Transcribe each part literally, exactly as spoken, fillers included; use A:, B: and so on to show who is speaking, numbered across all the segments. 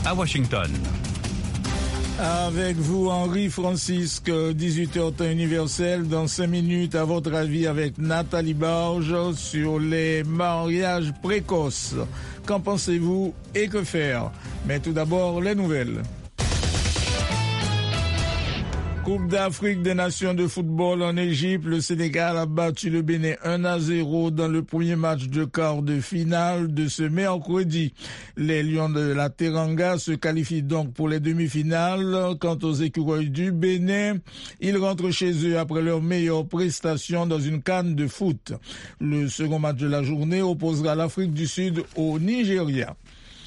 A: à Washington.
B: Avec vous, Henri Francisque, dix-huit heures temps universel, dans cinq minutes, à votre avis, avec Nathalie Barge sur les mariages précoces. Qu'en pensez-vous et que faire? Mais tout d'abord, les nouvelles. Coupe d'Afrique des Nations de football en Égypte, le Sénégal a battu le Bénin un à zéro dans le premier match de quart de finale de ce mercredi. Les Lions de la Teranga se qualifient donc pour les demi-finales. Quant aux écureuils du Bénin, ils rentrent chez eux après leur meilleure prestation dans une CAN de foot. Le second match de la journée opposera l'Afrique du Sud au Nigeria.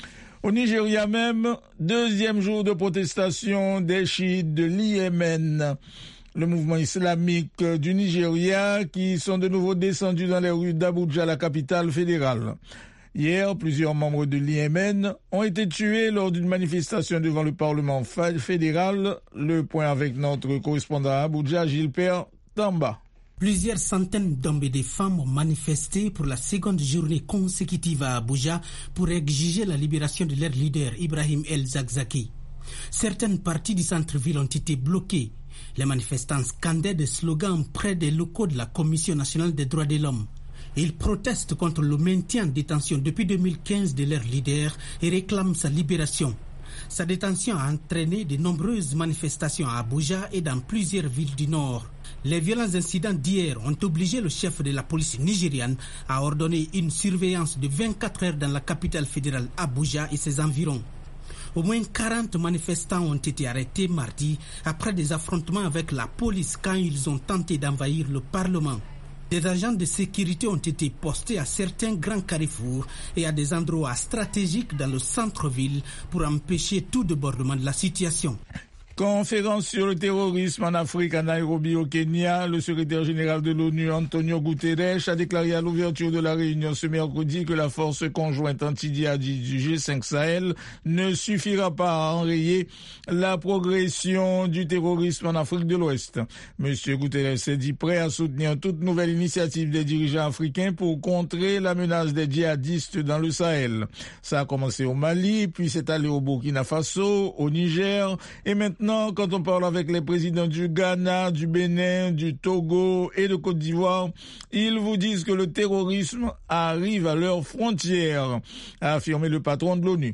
B: Au Nigeria même, deuxième jour de protestation des chiites de l'I M N, le mouvement islamique du Nigeria, qui sont de nouveau descendus dans les rues d'Abuja, la capitale fédérale. Hier, plusieurs membres de l'I M N ont été tués lors d'une manifestation devant le Parlement fédéral. Le point avec notre correspondant à Abuja, Gilbert Tamba.
C: Plusieurs centaines d'hommes et de femmes ont manifesté pour la seconde journée consécutive à Abuja pour exiger la libération de leur leader Ibrahim El-Zakzaki. Certaines parties du centre-ville ont été bloquées. Les manifestants scandaient des slogans près des locaux de la Commission nationale des droits de l'homme. Ils protestent contre le maintien en détention depuis deux mille quinze de leur leader et réclament sa libération. Sa détention a entraîné de nombreuses manifestations à Abuja et dans plusieurs villes du Nord. Les violents incidents d'hier ont obligé le chef de la police nigériane à ordonner une surveillance de vingt-quatre heures dans la capitale fédérale Abuja et ses environs. Au moins quarante manifestants ont été arrêtés mardi après des affrontements avec la police quand ils ont tenté d'envahir le Parlement. Des agents de sécurité ont été postés à certains grands carrefours et à des endroits stratégiques dans le centre-ville pour empêcher tout débordement de la situation.
B: Conférence sur le terrorisme en Afrique à Nairobi au Kenya, le secrétaire général de l'ONU Antonio Guterres a déclaré à l'ouverture de la réunion ce mercredi que la force conjointe anti-djihadiste du G cinq Sahel ne suffira pas à enrayer la progression du terrorisme en Afrique de l'Ouest. Monsieur Guterres s'est dit prêt à soutenir toute nouvelle initiative des dirigeants africains pour contrer la menace des djihadistes dans le Sahel. Ça a commencé au Mali, puis c'est allé au Burkina Faso, au Niger et maintenant quand on parle avec les présidents du Ghana, du Bénin, du Togo et de Côte d'Ivoire, ils vous disent que le terrorisme arrive à leurs frontières, a affirmé le patron de l'ONU.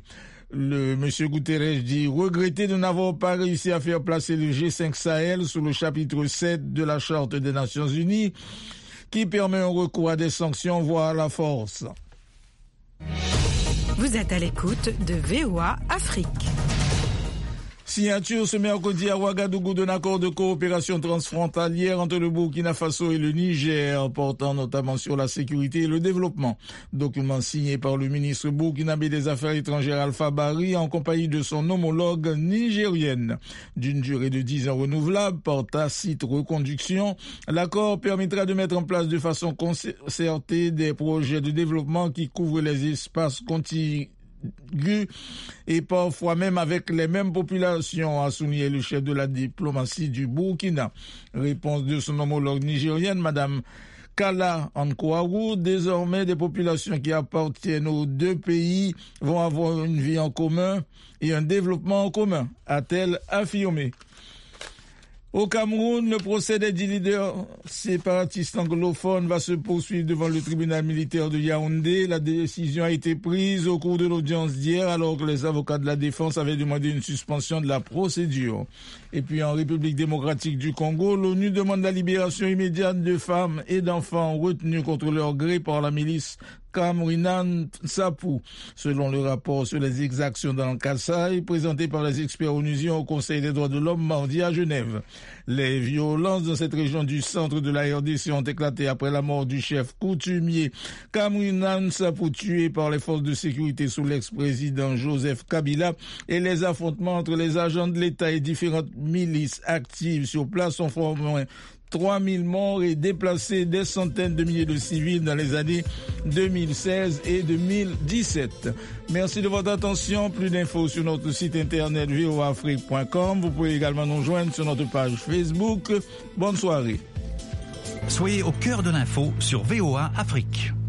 B: Le monsieur Guterres dit regretter de n'avoir pas réussi à faire placer le G cinq Sahel sous le chapitre sept de la Charte des Nations Unies, qui permet un recours à des sanctions, voire à la force.
D: Vous êtes à l'écoute de V O A Afrique.
B: Signature ce mercredi à Ouagadougou d'un accord de coopération transfrontalière entre le Burkina Faso et le Niger, portant notamment sur la sécurité et le développement. Document signé par le ministre burkinabé des Affaires étrangères Alpha Bari en compagnie de son homologue nigérienne. D'une durée de dix ans renouvelable par tacite reconduction, l'accord permettra de mettre en place de façon concertée des projets de développement qui couvrent les espaces contigus et parfois même avec les mêmes populations, a souligné le chef de la diplomatie du Burkina. Réponse de son homologue nigérienne, Madame Kala Ankouarou, désormais des populations qui appartiennent aux deux pays vont avoir une vie en commun et un développement en commun, a-t-elle affirmé. Au Cameroun, le procès des dix leaders séparatistes anglophones va se poursuivre devant le tribunal militaire de Yaoundé. La décision a été prise au cours de l'audience d'hier alors que les avocats de la défense avaient demandé une suspension de la procédure. Et puis en République démocratique du Congo, l'ONU demande la libération immédiate de femmes et d'enfants retenus contre leur gré par la milice Kamrinan Sapou. Selon le rapport sur les exactions dans le Kasaï, présenté par les experts onusiens au Conseil des droits de l'homme mardi à Genève. Les violences dans cette région du centre de la R D C ont éclaté après la mort du chef coutumier Kamrinan Sapou, tué par les forces de sécurité sous l'ex-président Joseph Kabila, et les affrontements entre les agents de l'État et différentes milices actives sur place ont formé trois mille morts et déplacé des centaines de milliers de civils dans les années deux mille seize et deux mille dix-sept. Merci de votre attention. Plus d'infos sur notre site internet v o a afrique point com. Vous pouvez également nous joindre sur notre page Facebook. Bonne soirée.
A: Soyez au cœur de l'info sur V O A Afrique.